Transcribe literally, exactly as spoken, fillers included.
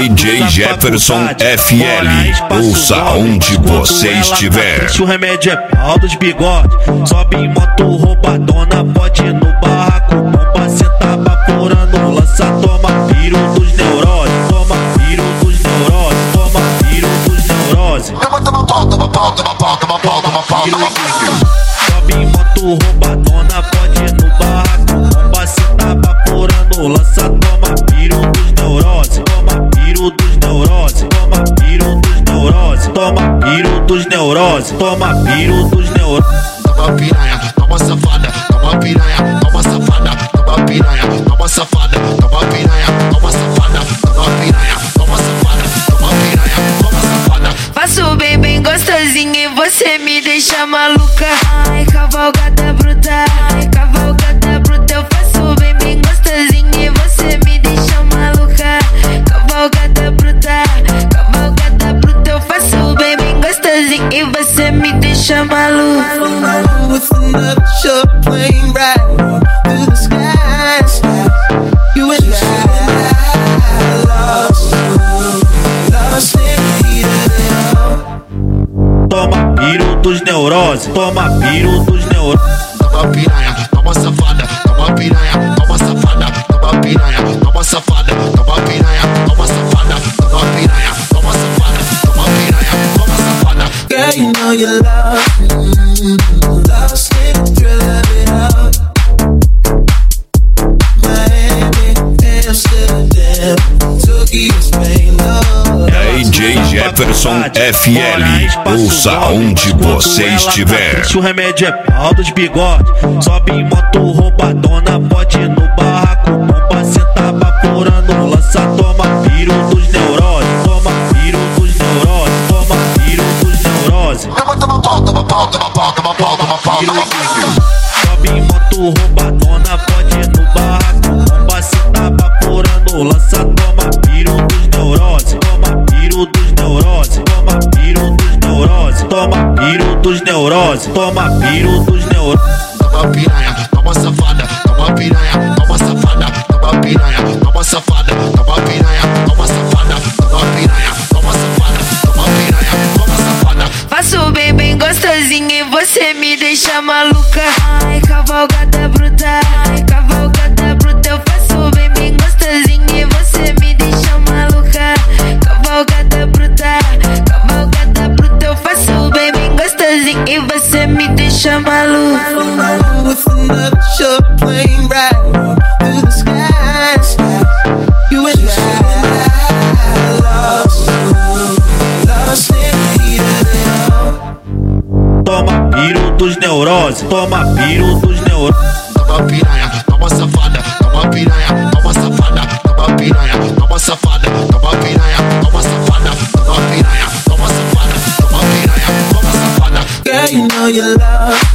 D J Jefferson F L, ouça onde você estiver. Se o remédio é pau dos bigode, sobe em moto roubadona, pode ir no barraco, bomba, senta baforando, lança, toma piro dos neuroses, toma piro dos neuroses, toma piro dos neuroses. Toma, toma pau, toma pau, toma pau, toma pau, toma pau, toma pau. Sobe em moto roubadona, pode ir no barraco, bomba, senta baforando, lança, toma piro dos neuroses, toma piro dos neuroses, toma piro dos neuroses, toma piro dos neuroses, toma piro dos neuroses. Toma piranha, toma safada, toma piranha, toma safada, toma piranha, toma safada, toma piranha, toma safada, toma piranha, toma safada, toma piranha, toma safada. Faço bem, bem gostosinho e você me deixa maluca. Ai, cavalgada bruta, ai, cavalgada bruta. Eu faço bem, bem gostosinho e você me deixa maluca. Cavalgada bruta, cavalgada bruta. Eu faço bem, bem gostosinho e você me deixa maluca. With another ship plane right through the skies. You and I lost, lost in the heat of it all. Toma piro dos neuroses, toma piro dos neuroses. Toma piranha, toma safada, toma piranha, toma safada, toma piranha, toma safada, toma piranha, toma safada, toma piranha, toma safada, toma piranha, toma safada. Girl, you know you love me, lost in the thrill of it all. Miami, Amsterdam, Tokyo, Spain, Lord. D J Jefferson F L, ouça onde você estiver. Se o remédio é pau dos bigode, sobe em moto roubadona, pode ir no barraco, bomba, senta baforando, lança, toma piro dos neuroses, toma piro dos neuroses, toma piro dos neuroses. Toma, toma pau, toma pau, toma pau, toma pau, toma pau, toma pau. Sobe em moto roubadona, pode ir no barraco, bomba, senta baforando, lança, toma piro dos neuroses, toma piro dos neuroses, toma piro dos neuroses, toma piro dos neuroses, toma piro dos neuroses. Toma piranha, toma safada, toma piranha, toma safada, toma piranha, toma safada, toma piranha, toma safada, toma piranha, toma safada, toma piranha, toma safada. Faço bem, bem gostosinho e você me deixa maluca. Ai, cavalgada bruta, ai, cavalgada bruta. Eu faço bem, bem gostosinho e você me deixa maluca. Cavalgada bruta, cavalgada bruta. Eu faço bem, bem gostosinho e você me deixa maluca. With another ship plane right through the skies. You and I lost, lost in the heat of it all. Toma piro dos neuroses, toma piro dos neuroses. Toma piranha, toma safada, toma piranha, toma safada, toma piranha, toma safada, toma piranha, toma safada, toma piranha, toma safada, toma piranha, toma safada. Girl, you know you love